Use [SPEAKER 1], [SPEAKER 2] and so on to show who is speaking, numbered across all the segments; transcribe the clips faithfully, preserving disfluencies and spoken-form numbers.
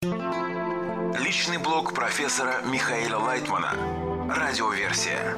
[SPEAKER 1] Личный блог профессора Михаила Лайтмана. Радиоверсия.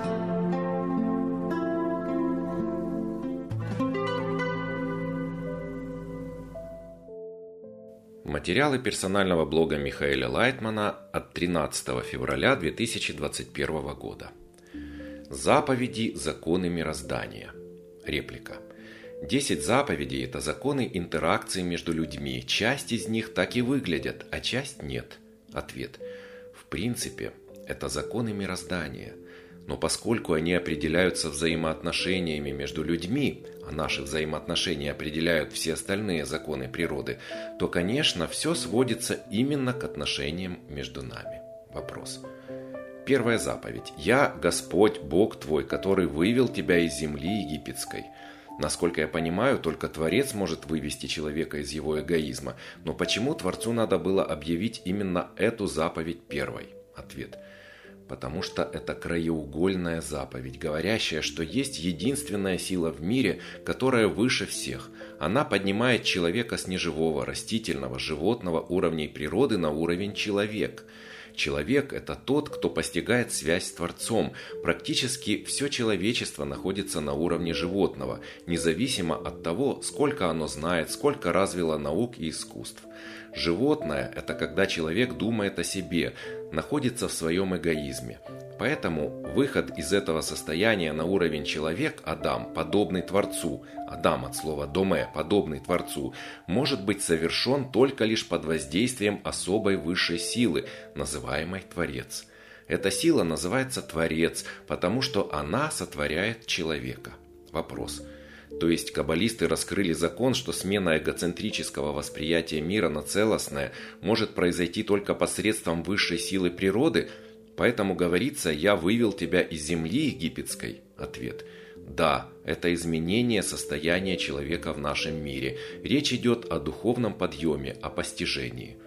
[SPEAKER 2] Материалы персонального блога Михаила Лайтмана от тринадцатого февраля две тысячи двадцать первого года. Заповеди – законы мироздания. Реплика. Десять заповедей – это законы интеракции между людьми. Часть из них так и выглядят, а часть нет. Ответ. В принципе, это законы мироздания. Но поскольку они определяются взаимоотношениями между людьми, а наши взаимоотношения определяют все остальные законы природы, то, конечно, все сводится именно к отношениям между нами. Вопрос. Первая заповедь. «Я, Господь, Бог твой, который вывел тебя из земли египетской». Насколько я понимаю, только Творец может вывести человека из его эгоизма. Но почему Творцу надо было объявить именно эту заповедь первой? Ответ. Потому что это краеугольная заповедь, говорящая, что есть единственная сила в мире, которая выше всех. Она поднимает человека с неживого, растительного, животного уровней природы на уровень человек. Человек – это тот, кто постигает связь с Творцом. Практически все человечество находится на уровне животного, независимо от того, сколько оно знает, сколько развило наук и искусств. Животное – это когда человек думает о себе, находится в своем эгоизме. Поэтому выход из этого состояния на уровень человек, Адам, подобный Творцу, Адам от слова «доме», подобный Творцу, может быть совершен только лишь под воздействием особой высшей силы, называемой Творец. Эта сила называется Творец, потому что она сотворяет человека. Вопрос. То есть каббалисты раскрыли закон, что смена эгоцентрического восприятия мира на целостное может произойти только посредством высшей силы природы, поэтому говорится «я вывел тебя из земли египетской». Ответ. Да, это изменение состояния человека в нашем мире. Речь идет о духовном подъеме, о постижении.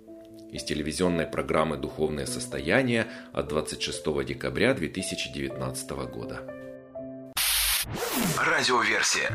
[SPEAKER 2] Из телевизионной программы «Духовное состояние» от двадцать шестого декабря две тысячи девятнадцатого года.
[SPEAKER 1] Радиоверсия.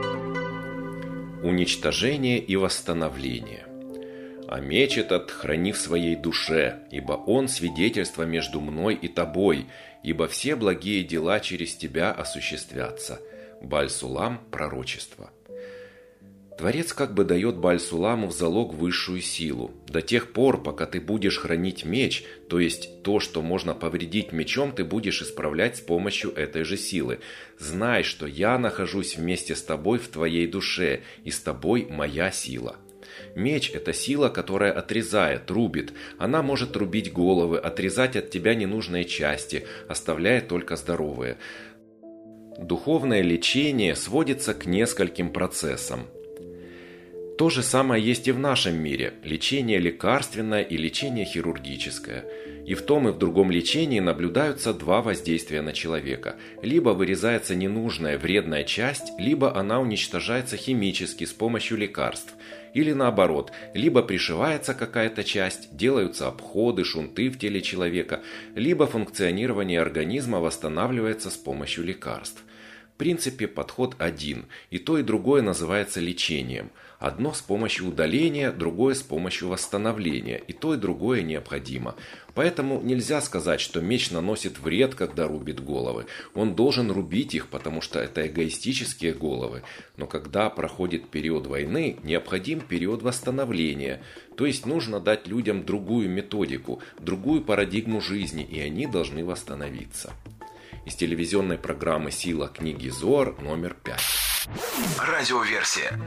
[SPEAKER 2] Уничтожение и восстановление. «А меч этот храни в своей душе, ибо он свидетельство между мной и тобой, ибо все благие дела через тебя осуществятся». Бааль-Сулам, пророчество. Творец как бы дает Бааль-Суламу в залог высшую силу. До тех пор, пока ты будешь хранить меч, то есть то, что можно повредить мечом, ты будешь исправлять с помощью этой же силы. Знай, что я нахожусь вместе с тобой в твоей душе, и с тобой моя сила. Меч – это сила, которая отрезает, рубит. Она может рубить головы, отрезать от тебя ненужные части, оставляя только здоровые. Духовное лечение сводится к нескольким процессам. То же самое есть и в нашем мире – лечение лекарственное и лечение хирургическое. И в том и в другом лечении наблюдаются два воздействия на человека. Либо вырезается ненужная вредная часть, либо она уничтожается химически с помощью лекарств. Или наоборот, либо пришивается какая-то часть, делаются обходы, шунты в теле человека, либо функционирование организма восстанавливается с помощью лекарств. В принципе, подход один, и то и другое называется лечением. Одно с помощью удаления, другое с помощью восстановления, и то и другое необходимо. Поэтому нельзя сказать, что меч наносит вред, когда рубит головы. Он должен рубить их, потому что это эгоистические головы. Но когда проходит период войны, необходим период восстановления. То есть нужно дать людям другую методику, другую парадигму жизни, и они должны восстановиться. Из телевизионной программы «Сила книги Зоар» номер пять.
[SPEAKER 1] Радиоверсия.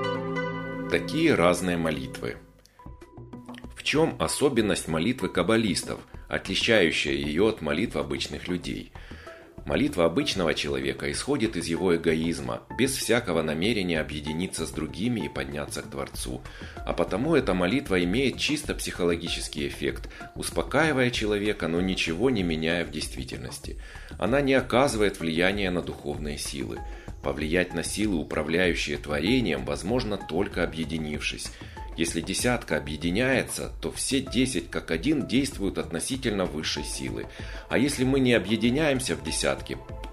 [SPEAKER 2] Такие разные молитвы. В чем особенность молитвы каббалистов, отличающая ее от молитв обычных людей? Молитва обычного человека исходит из его эгоизма, без всякого намерения объединиться с другими и подняться к Творцу. А потому эта молитва имеет чисто психологический эффект, успокаивая человека, но ничего не меняя в действительности. Она не оказывает влияния на духовные силы. Повлиять на силы, управляющие творением, возможно только объединившись. Если десятка объединяется, то все десять как один действуют относительно высшей силы. А если мы не объединяемся в десятке,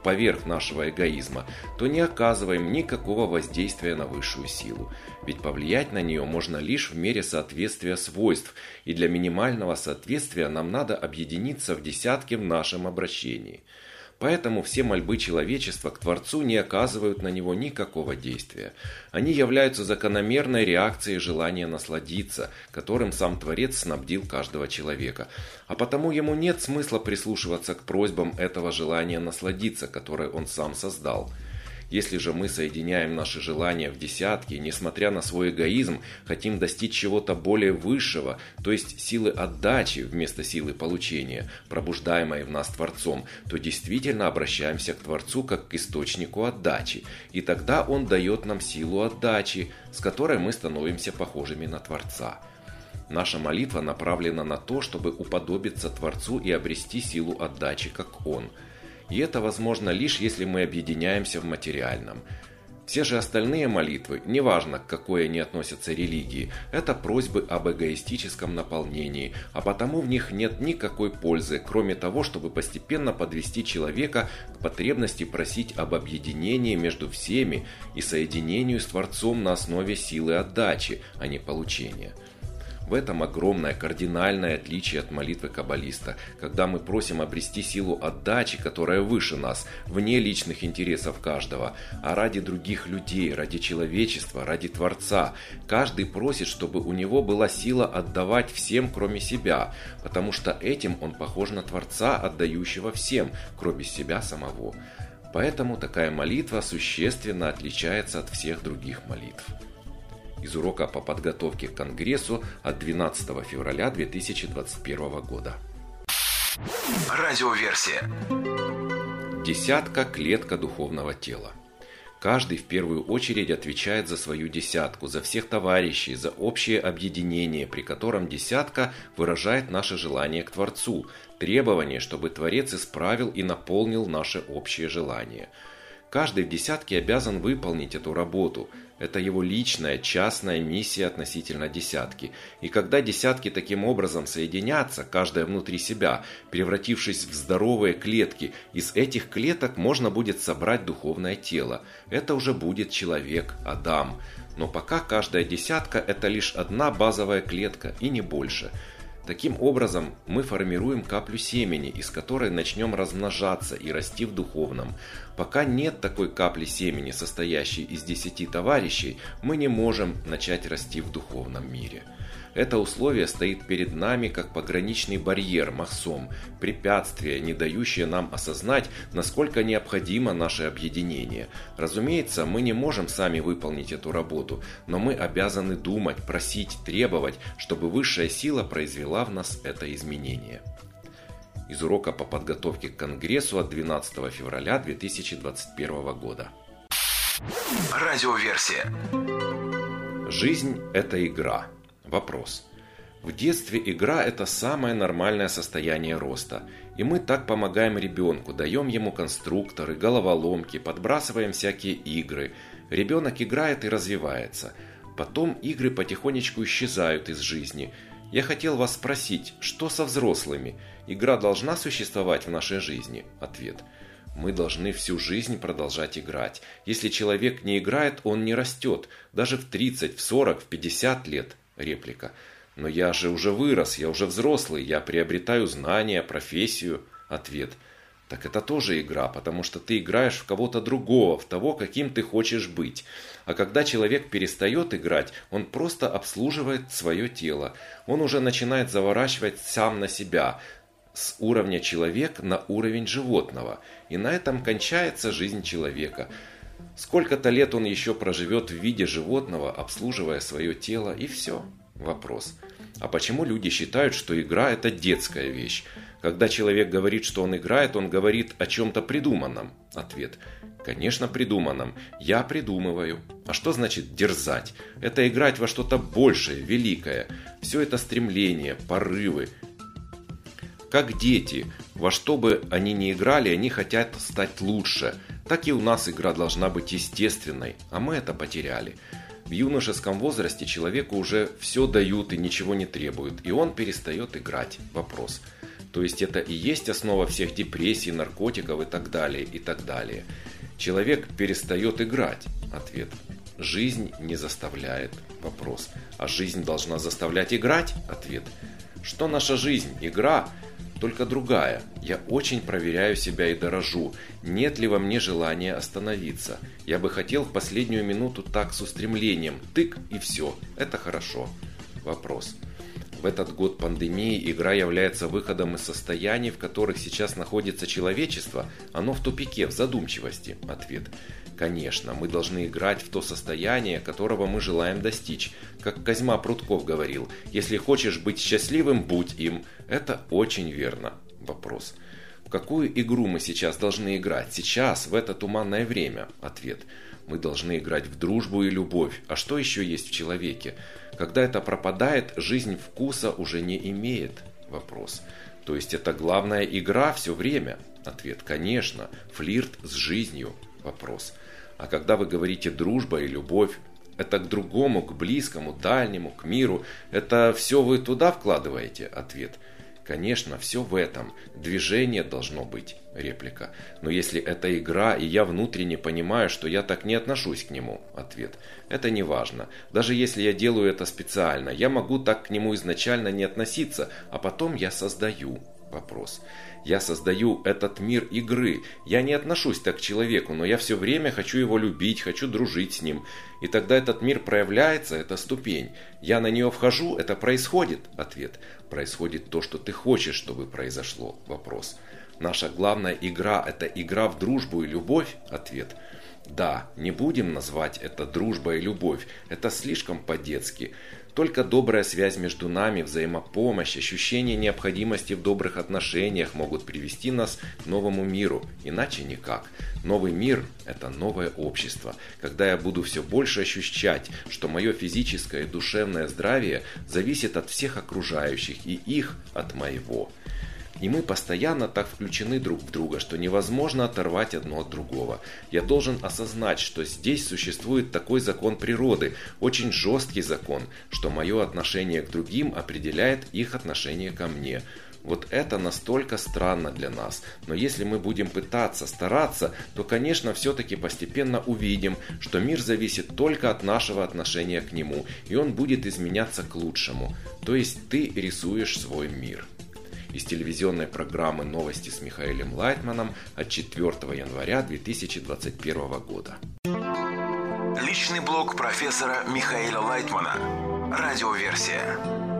[SPEAKER 2] поверх нашего эгоизма, то не оказываем никакого воздействия на высшую силу. Ведь повлиять на нее можно лишь в мере соответствия свойств, и для минимального соответствия нам надо объединиться в десятки в нашем обращении. Поэтому все мольбы человечества к Творцу не оказывают на него никакого действия. Они являются закономерной реакцией желания насладиться, которым сам Творец снабдил каждого человека. А потому ему нет смысла прислушиваться к просьбам этого желания насладиться, которое он сам создал. Если же мы соединяем наши желания в десятки, и, несмотря на свой эгоизм, хотим достичь чего-то более высшего, то есть силы отдачи вместо силы получения, пробуждаемой в нас Творцом, то действительно обращаемся к Творцу как к источнику отдачи. И тогда Он дает нам силу отдачи, с которой мы становимся похожими на Творца. Наша молитва направлена на то, чтобы уподобиться Творцу и обрести силу отдачи, как Он. И это возможно лишь если мы объединяемся в материальном. Все же остальные молитвы, неважно к какой они относятся религии, это просьбы об эгоистическом наполнении, а потому в них нет никакой пользы, кроме того, чтобы постепенно подвести человека к потребности просить об объединении между всеми и соединению с Творцом на основе силы отдачи, а не получения. В этом огромное кардинальное отличие от молитвы каббалиста, когда мы просим обрести силу отдачи, которая выше нас, вне личных интересов каждого, а ради других людей, ради человечества, ради Творца. Каждый просит, чтобы у него была сила отдавать всем, кроме себя, потому что этим он похож на Творца, отдающего всем, кроме себя самого. Поэтому такая молитва существенно отличается от всех других молитв. Из урока по подготовке к Конгрессу от двенадцатого февраля две тысячи двадцать первого года.
[SPEAKER 1] Радиоверсия.
[SPEAKER 2] Десятка – клетка духовного тела. Каждый в первую очередь отвечает за свою десятку, за всех товарищей, за общее объединение, при котором десятка выражает наше желание к Творцу, требование, чтобы Творец исправил и наполнил наше общее желание. Каждый в десятке обязан выполнить эту работу. Это его личная, частная миссия относительно десятки. И когда десятки таким образом соединятся, каждая внутри себя, превратившись в здоровые клетки, из этих клеток можно будет собрать духовное тело. Это уже будет человек, Адам. Но пока каждая десятка – это лишь одна базовая клетка и не больше. Таким образом, мы формируем каплю семени, из которой начнем размножаться и расти в духовном. Пока нет такой капли семени, состоящей из десяти товарищей, мы не можем начать расти в духовном мире. Это условие стоит перед нами как пограничный барьер, махсом, препятствие, не дающее нам осознать, насколько необходимо наше объединение. Разумеется, мы не можем сами выполнить эту работу, но мы обязаны думать, просить, требовать, чтобы высшая сила произвела в нас это изменение. Из урока по подготовке к Конгрессу от двенадцатого февраля две тысячи двадцать первого года.
[SPEAKER 1] Радиоверсия.
[SPEAKER 2] Жизнь – это игра. Вопрос. В детстве игра – это самое нормальное состояние роста. И мы так помогаем ребенку, даем ему конструкторы, головоломки, подбрасываем всякие игры. Ребенок играет и развивается. Потом игры потихонечку исчезают из жизни. Я хотел вас спросить, что со взрослыми? Игра должна существовать в нашей жизни? Ответ. Мы должны всю жизнь продолжать играть. Если человек не играет, он не растет. Даже в тридцать, в сорок, в пятьдесят лет. Реплика. Но я же уже вырос, я уже взрослый, я приобретаю знания, профессию. Ответ. Так это тоже игра, потому что ты играешь в кого-то другого, в того, каким ты хочешь быть. А когда человек перестает играть, он просто обслуживает свое тело. Он уже начинает заворачивать сам на себя, с уровня человека на уровень животного. И на этом кончается жизнь человека. Сколько-то лет он еще проживет в виде животного, обслуживая свое тело, и все. Вопрос. А почему люди считают, что игра – это детская вещь? Когда человек говорит, что он играет, он говорит о чем-то придуманном. Ответ. Конечно, придуманном. Я придумываю. А что значит дерзать? Это играть во что-то большее, великое. Все это стремления, порывы. Как дети, во что бы они ни играли, они хотят стать лучше. Так и у нас игра должна быть естественной, а мы это потеряли. В юношеском возрасте человеку уже все дают и ничего не требуют, и он перестает играть. Вопрос. То есть это и есть основа всех депрессий, наркотиков и так далее, и так далее. Человек перестает играть. Ответ. Жизнь не заставляет. Вопрос. А жизнь должна заставлять играть? Ответ. Что наша жизнь? Игра? Только другая. Я очень проверяю себя и дорожу. Нет ли во мне желания остановиться? Я бы хотел в последнюю минуту так с устремлением. Тык и все. Это хорошо. Вопрос. В этот год пандемии игра является выходом из состояний, в которых сейчас находится человечество. Оно в тупике, в задумчивости. Ответ. Конечно, мы должны играть в то состояние, которого мы желаем достичь. Как Козьма Прутков говорил, если хочешь быть счастливым, будь им. Это очень верно. Вопрос. В какую игру мы сейчас должны играть? Сейчас, в это туманное время? Ответ. Мы должны играть в дружбу и любовь. А что еще есть в человеке? Когда это пропадает, жизнь вкуса уже не имеет. Вопрос. То есть это главная игра все время? Ответ. Конечно. Флирт с жизнью. Вопрос. А когда вы говорите дружба и любовь, это к другому, к близкому, дальнему, к миру, это все вы туда вкладываете? Ответ. Конечно, все в этом. Движение должно быть. Реплика. Но если это игра, и я внутренне понимаю, что я так не отношусь к нему. Ответ. Это не важно. Даже если я делаю это специально, я могу так к нему изначально не относиться, а потом я создаю. Вопрос. Я создаю этот мир игры. Я не отношусь так к человеку, но я все время хочу его любить, хочу дружить с ним. И тогда этот мир проявляется, это ступень. Я на нее вхожу, это происходит? Ответ. Происходит то, что ты хочешь, чтобы произошло. Вопрос. Наша главная игра – это игра в дружбу и любовь? Ответ. Да, не будем назвать это дружбой и любовь. Это слишком по-детски. Только добрая связь между нами, взаимопомощь, ощущение необходимости в добрых отношениях могут привести нас к новому миру. Иначе никак. Новый мир – это новое общество. Когда я буду все больше ощущать, что мое физическое и душевное здравие зависит от всех окружающих и их от моего. И мы постоянно так включены друг в друга, что невозможно оторвать одно от другого. Я должен осознать, что здесь существует такой закон природы, очень жесткий закон, что мое отношение к другим определяет их отношение ко мне. Вот это настолько странно для нас. Но если мы будем пытаться, стараться, то, конечно, все-таки постепенно увидим, что мир зависит только от нашего отношения к нему, и он будет изменяться к лучшему. То есть ты рисуешь свой мир. Из телевизионной программы «Новости с Михаилом Лайтманом» от четвёртого января две тысячи двадцать первого года.
[SPEAKER 1] Личный блог профессора Михаила Лайтмана. Радиоверсия.